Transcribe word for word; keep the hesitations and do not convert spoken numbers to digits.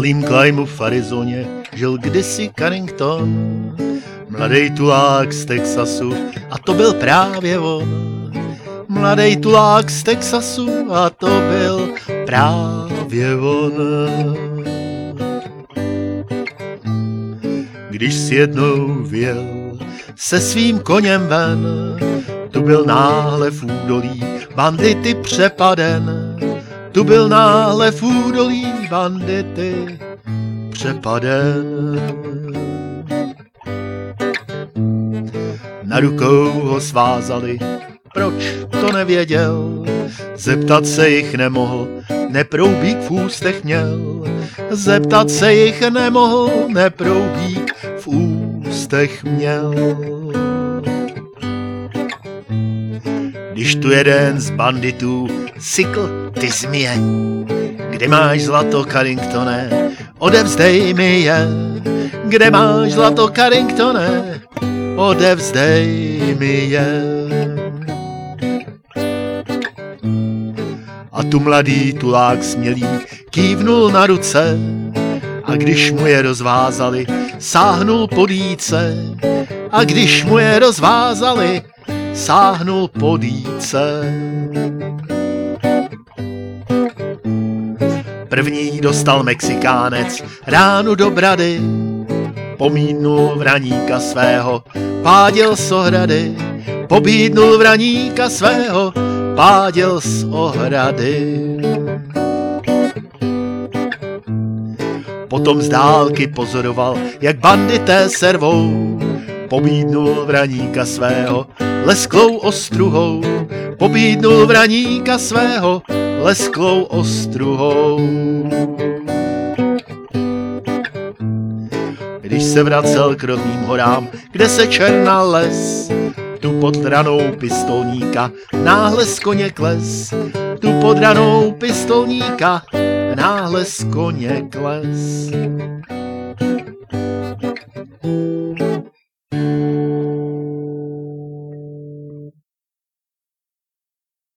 malým klejmu v Arizoně žil kdysi Carrington, mladej tulák z Texasu, a to byl právě on. Mladej tulák z Texasu, a to byl právě on. Když si jednou vyjel se svým koněm ven, tu byl náhle v údolí bandity přepaden. Tu byl náhle v údolí bandity přepaden. Na rukou ho svázali, proč to nevěděl, zeptat se jich nemohl, neproubík v ústech měl. Zeptat se jich nemohl, neproubík v ústech měl. Když tu jeden z banditů sykl, ty zmije, kde máš zlato, Carringtone, odevzdej mi je. Kde máš zlato, Carringtone, odevzdej mi je. A tu mladý tulák smělý kývnul na ruce, a když mu je rozvázali, sáhnul po dýce. A když mu je rozvázali, sáhnul po dýce. První dostal Mexikánec ránu do brady, pomídnul vraníka svého, páděl z ohrady. Pobídnul vraníka svého, páděl z ohrady. Potom z dálky pozoroval, jak bandité servou. Pobídnul vraníka svého lesklou ostruhou. Pobídnul vraníka svého lesklou ostruhou. Když se vracel k rodným horám, kde se černal les, tu pod ranou pistolníka náhle z koně kles. Tu pod ranou pistolníka náhle z koně kles.